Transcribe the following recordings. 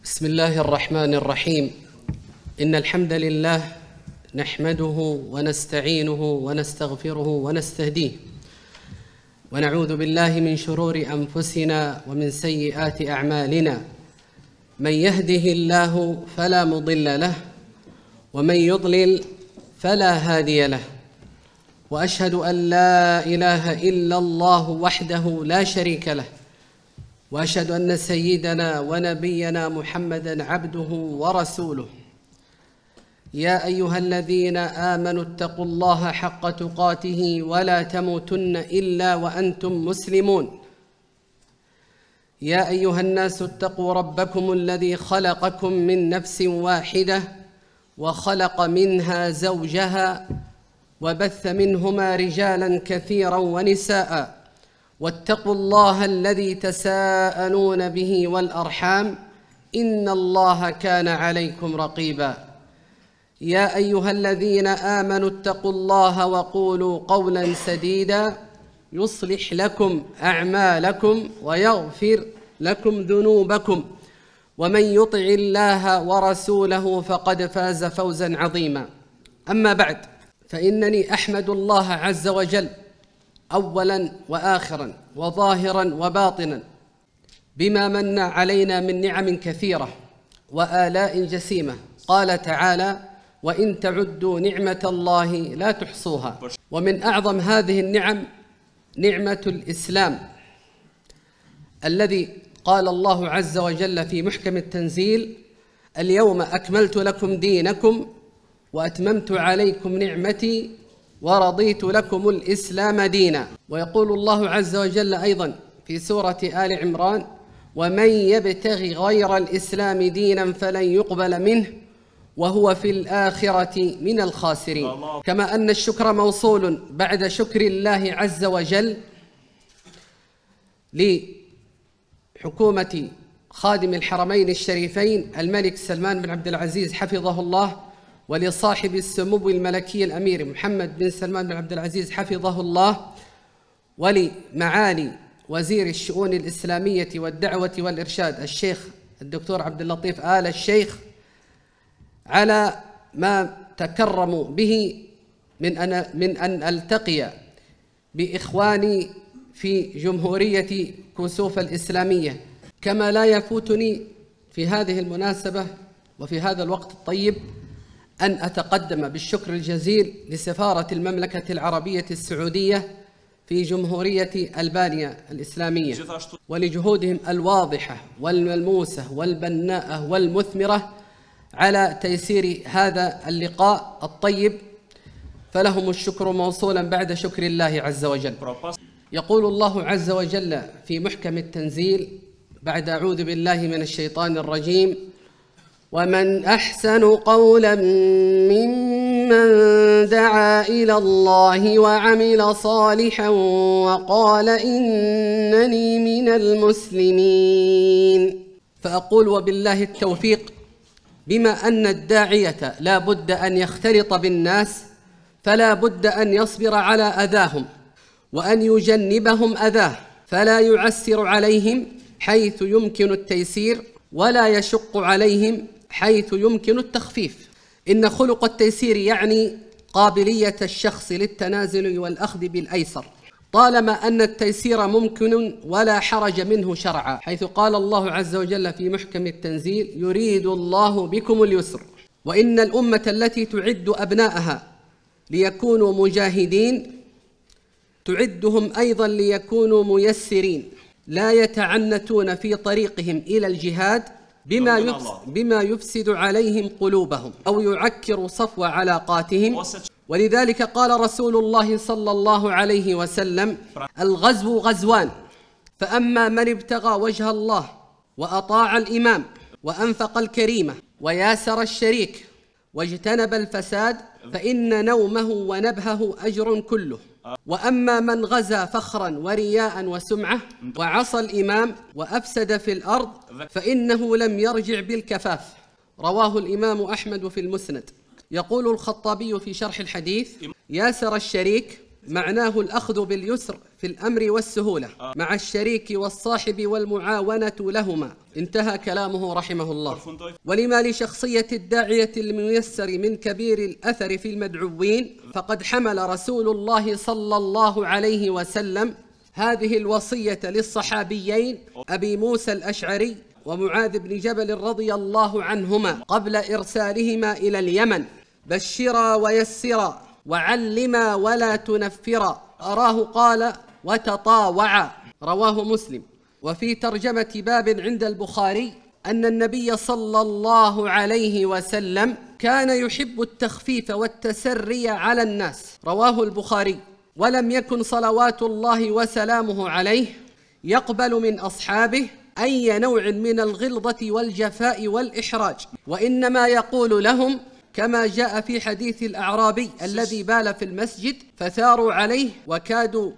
بسم الله الرحمن الرحيم. إن الحمد لله نحمده ونستعينه ونستغفره ونستهديه، ونعوذ بالله من شرور أنفسنا ومن سيئات أعمالنا. من يهده الله فلا مضل له، ومن يضلل فلا هادي له. وأشهد أن لا إله إلا الله وحده لا شريك له، وأشهد أن سيدنا ونبينا محمدًا عبده ورسوله. يا أيها الذين آمنوا اتقوا الله حق تقاته ولا تموتن إلا وأنتم مسلمون. يا أيها الناس اتقوا ربكم الذي خلقكم من نفس واحدة، وخلق منها زوجها، وبث منهما رجالاً كثيراً ونساءً. واتقوا الله الذي تساءلون به والأرحام، إن الله كان عليكم رقيبا. يا أيها الذين آمنوا اتقوا الله وقولوا قولا سديدا يصلح لكم أعمالكم ويغفر لكم ذنوبكم، ومن يطع الله ورسوله فقد فاز فوزا عظيما. أما بعد، فإنني أحمد الله عز وجل أولا وآخرا وظاهرا وباطنا بما من علينا من نعم كثيرة وآلاء جسيمة. قال تعالى: وإن تعدوا نعمة الله لا تحصوها. ومن أعظم هذه النعم نعمة الإسلام، الذي قال الله عز وجل في محكم التنزيل: اليوم أكملت لكم دينكم وأتممت عليكم نعمتي ورضيت لكم الإسلام دينا. ويقول الله عز وجل أيضا في سورة آل عمران: ومن يبتغي غير الإسلام دينا فلن يقبل منه وهو في الآخرة من الخاسرين. كما أن الشكر موصول بعد شكر الله عز وجل لحكومة خادم الحرمين الشريفين الملك سلمان بن عبد العزيز حفظه الله، ولصاحب السمو الملكي الأمير محمد بن سلمان بن عبد العزيز حفظه الله، ولمعالي وزير الشؤون الإسلامية والدعوة والإرشاد الشيخ الدكتور عبد اللطيف آل الشيخ، على ما تكرموا به من أن ألتقي بإخواني في جمهورية كوسوف الإسلامية. كما لا يفوتني في هذه المناسبة وفي هذا الوقت الطيب أن أتقدم بالشكر الجزيل لسفارة المملكة العربية السعودية في جمهورية ألبانيا الإسلامية، ولجهودهم الواضحة والملموسة والبناءة والمثمرة على تيسير هذا اللقاء الطيب، فلهم الشكر موصولا بعد شكر الله عز وجل. يقول الله عز وجل في محكم التنزيل بعد أعوذ بالله من الشيطان الرجيم: ومن أحسن قولا ممن دعا إلى الله وعمل صالحا وقال إنني من المسلمين. فأقول وبالله التوفيق، بما أن الداعية لا بد أن يختلط بالناس، فلا بد أن يصبر على أذاهم وأن يجنبهم أذاه، فلا يعسر عليهم حيث يمكن التيسير، ولا يشق عليهم حيث يمكن التخفيف. إن خلق التيسير يعني قابلية الشخص للتنازل والأخذ بالأيسر، طالما أن التيسير ممكن ولا حرج منه شرعا، حيث قال الله عز وجل في محكم التنزيل: يريد الله بكم اليسر. وإن الأمة التي تعد أبناءها ليكونوا مجاهدين تعدهم أيضا ليكونوا ميسرين، لا يتعنتون في طريقهم إلى الجهاد بما يفسد عليهم قلوبهم أو يعكر صفو علاقاتهم. ولذلك قال رسول الله صلى الله عليه وسلم: الغزو غزوان، فأما من ابتغى وجه الله وأطاع الإمام وأنفق الكريمة وياسر الشريك واجتنب الفساد فإن نومه ونبهه أجر كله. وأما من غزا فخرا ورياء وسمعة وعصى الإمام وأفسد في الأرض فإنه لم يرجع بالكفاف. رواه الإمام أحمد في المسند. يقول الخطابي في شرح الحديث: ياسر الشريك معناه الأخذ باليسر في الأمر والسهولة مع الشريك والصاحب والمعاونة لهما. انتهى كلامه رحمه الله. ولما لشخصية الداعية الميسر من كبير الأثر في المدعوين، فقد حمل رسول الله صلى الله عليه وسلم هذه الوصية للصحابيين أبي موسى الأشعري ومعاذ بن جبل رضي الله عنهما قبل إرسالهما إلى اليمن: بشرا ويسرا وعلما ولا تنفرا. أراه قال: وتطاوعا. رواه مسلم. وفي ترجمة باب عند البخاري أن النبي صلى الله عليه وسلم كان يحب التخفيف والتسري على الناس. رواه البخاري. ولم يكن صلوات الله وسلامه عليه يقبل من أصحابه أي نوع من الغلظة والجفاء والإحراج، وإنما يقول لهم كما جاء في حديث الأعرابي الذي بال في المسجد فثاروا عليه وكادوا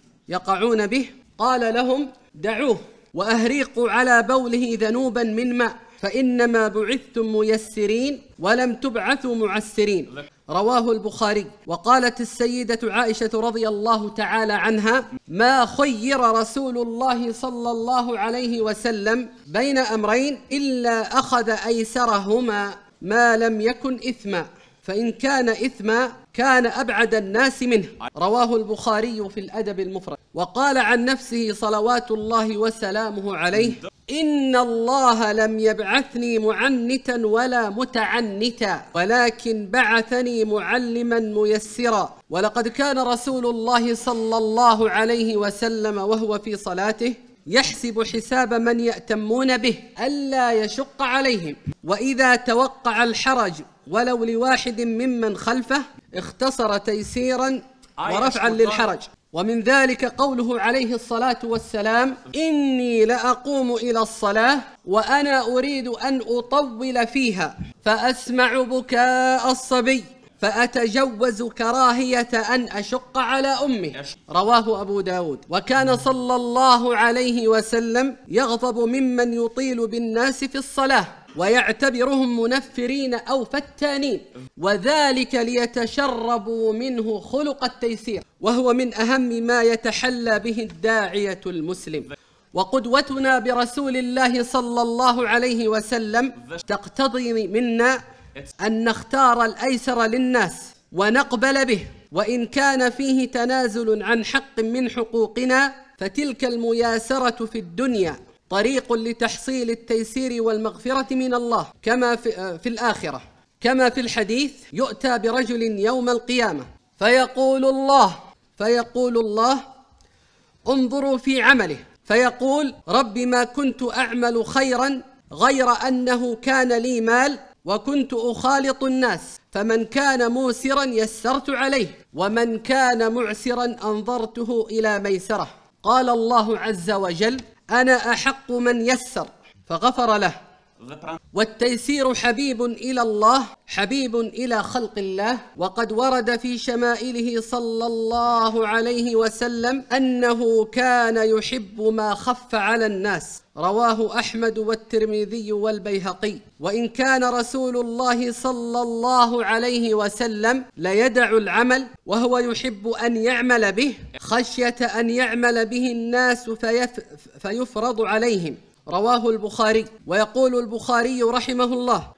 يقعون به، قال لهم: دعوه وأهريقوا على بوله ذنوبا من ماء، فإنما بعثتم ميسرين ولم تبعثوا معسرين. رواه البخاري. وقالت السيدة عائشة رضي الله تعالى عنها: ما خير رسول الله صلى الله عليه وسلم بين أمرين إلا أخذ أيسرهما ما لم يكن إثما، فإن كان إثما كان أبعد الناس منه. رواه البخاري في الأدب المفرد. وقال عن نفسه صلوات الله وسلامه عليه: إن الله لم يبعثني معنتا ولا متعنتا، ولكن بعثني معلما ميسرا. ولقد كان رسول الله صلى الله عليه وسلم وهو في صلاته يحسب حساب من يأتمون به ألا يشق عليهم، وإذا توقع الحرج ولو لواحد ممن خلفه اختصر تيسيرا ورفعا للحرج. ومن ذلك قوله عليه الصلاة والسلام: إني لأقوم إلى الصلاة وأنا أريد أن أطول فيها فأسمع بكاء الصبي فأتجوز كراهية أن أشق على أمه. رواه أبو داود. وكان صلى الله عليه وسلم يغضب ممن يطيل بالناس في الصلاة ويعتبرهم منفرين أو فتانين، وذلك ليتشربوا منه خلق التيسير، وهو من أهم ما يتحلى به الداعية المسلم. وقدوتنا برسول الله صلى الله عليه وسلم تقتضي منا أن نختار الأيسر للناس ونقبل به، وإن كان فيه تنازل عن حق من حقوقنا فتلك المياسرة في الدنيا طريق لتحصيل التيسير والمغفرة من الله كما في الآخرة. كما في الحديث: يؤتى برجل يوم القيامة فيقول الله انظروا في عمله، فيقول: رب ما كنت أعمل خيرا غير أنه كان لي مال وكنت أخالط الناس، فمن كان موسرا يسرت عليه ومن كان معسرا أنظرته إلى ميسرة. قال الله عز وجل: أنا أحق من يسر فغفر له. والتيسير حبيب إلى الله، حبيب إلى خلق الله. وقد ورد في شمائله صلى الله عليه وسلم أنه كان يحب ما خف على الناس. رواه أحمد والترمذي والبيهقي. وإن كان رسول الله صلى الله عليه وسلم ليدع العمل وهو يحب أن يعمل به خشية أن يعمل به الناس فيفرض عليهم. رواه البخاري. ويقول البخاري رحمه الله: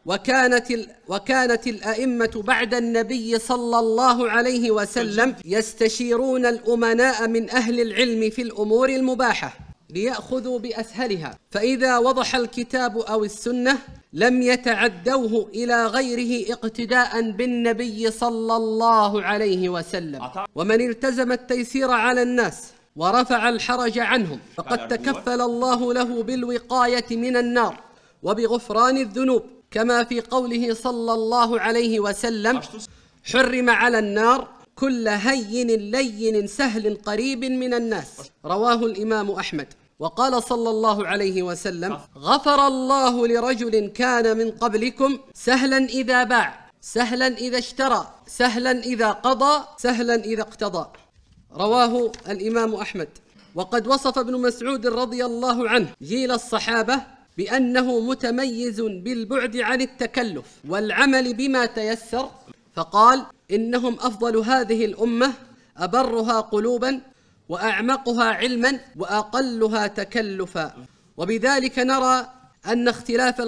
وكانت الأئمة بعد النبي صلى الله عليه وسلم يستشيرون الأمناء من أهل العلم في الأمور المباحة ليأخذوا بأسهلها، فإذا وضح الكتاب أو السنة لم يتعدوه إلى غيره اقتداء بالنبي صلى الله عليه وسلم. ومن التزم التيسير على الناس ورفع الحرج عنهم فقد تكفل الله له بالوقاية من النار وبغفران الذنوب، كما في قوله صلى الله عليه وسلم: حرم على النار كل هين لين سهل قريب من الناس. رواه الإمام أحمد. وقال صلى الله عليه وسلم: غفر الله لرجل كان من قبلكم سهلا إذا باع، سهلا إذا اشترى، سهلا إذا قضى، سهلا إذا اقتضى. رواه الإمام أحمد. وقد وصف ابن مسعود رضي الله عنه جيل الصحابة بأنه متميز بالبعد عن التكلف والعمل بما تيسر، فقال: إنهم أفضل هذه الأمة أبرها قلوبا وأعمقها علما وأقلها تكلفا. وبذلك نرى أن اختلاف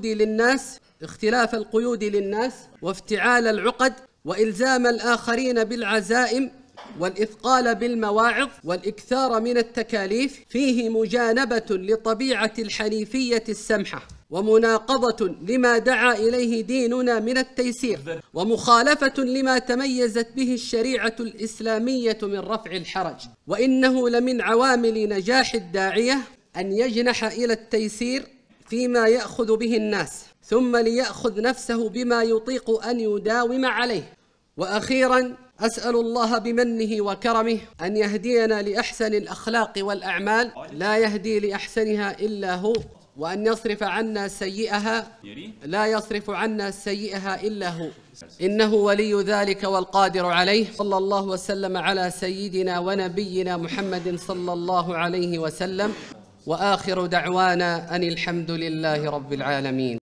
القيود للناس وافتعال العقد وإلزام الآخرين بالعزائم والإثقال بالمواعظ والإكثار من التكاليف فيه مجانبة لطبيعة الحنيفية السمحة، ومناقضة لما دعا إليه ديننا من التيسير، ومخالفة لما تميزت به الشريعة الإسلامية من رفع الحرج. وإنه لمن عوامل نجاح الداعية أن يجنح إلى التيسير فيما يأخذ به الناس، ثم ليأخذ نفسه بما يطيق أن يداوم عليه. وأخيراً أسأل الله بمنه وكرمه أن يهدينا لأحسن الأخلاق والأعمال، لا يهدي لأحسنها إلا هو، وأن يصرف عنا سيئها، لا يصرف عنا سيئها إلا هو، إنه ولي ذلك والقادر عليه. صلى الله وسلم على سيدنا ونبينا محمد صلى الله عليه وسلم، وآخر دعوانا أن الحمد لله رب العالمين.